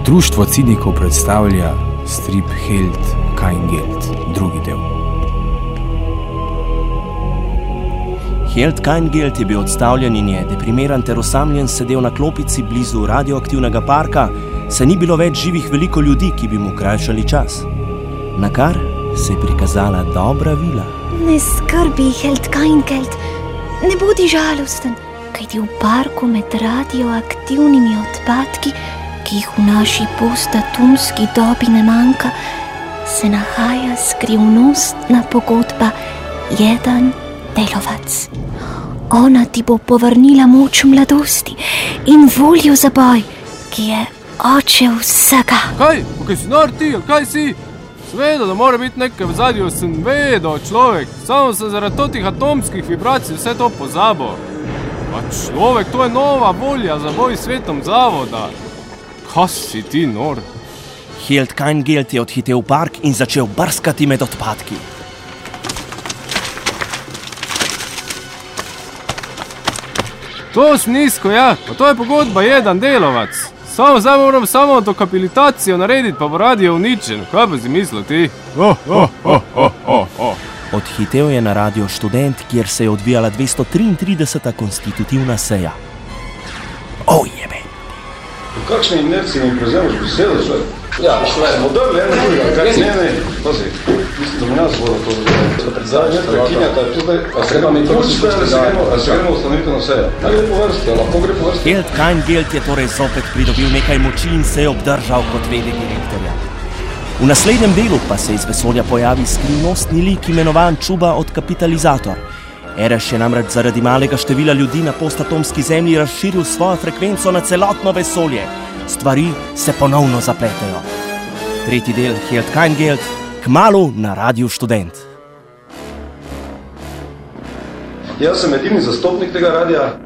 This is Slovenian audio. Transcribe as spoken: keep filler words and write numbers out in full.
Društvo cinikov predstavlja strip Held kein Geld, drugi del. Held kein Geld je bil odstavljen in je deprimiran ter osamljen sedel na klopici blizu radioaktivnega parka, saj ni bilo več živih veliko ljudi, ki bi mu krajšali čas. Nakar se je prikazala dobra vila. Ne skrbi, Held kein Geld, ne bodi žalosten, kajti v parku med radioaktivnimi odpadki, ki jih v naši postatomski dobi ne manjka, se nahaja skrivnostna pogodba Jedan delovac. Ona ti bo povrnila moč mladosti in voljo za boj, ki je oče vsega. Kaj? Kaj si nor ti, kaj si? Sveda, da mora biti nekaj v zadju, sem vedel, človek. Samo sem zaradi totih atomskih vibracij vse to pozabil. Pa človek, to je nova volja za boj svetom zavoda. Kaj si ti nor? Held kein Geld je odhitel v park in začel brskati med odpadki. To snisko, ja, pa to je pogodba Jedan delovac. Samo zdaj moram samo dokapitacijo narediti, pa bo radio uničen. Kaj pa si mislil ti? Oh, oh, oh, oh, oh, oh. Odhitel je na Radio Študent, kjer se je odvijala dvesto triintrideseta konstitutivna seja. O jebe! V kakšni inerciji mi prevzemaš besedo, šle? Ja, šle, model, eno drugega, kaj ne, ne, pazi, mislim, da mi nas voda to zdaj. Zdaj, ne, prekinjata, tukaj, a se gremo, a se gremo ustanovitveno sejo. Ne gre po vrsti, a lahko gre po vrsti. Held kein Geld je torej zopet pridobil nekaj moči in se je obdržal kot vede direktorja. V naslednjem delu pa se iz vesolja pojavi skrivnostni lik imenovan Čuba od Kapitalizator. Ereš je namreč zaradi malega števila ljudi na postatomski zemlji razširil svojo frekvenco na celotno vesolje. Stvari se ponovno zapletejo. Tretji del Held kein Geld, kmalu na Radiu Študent. Jaz sem edini zastopnik tega radia.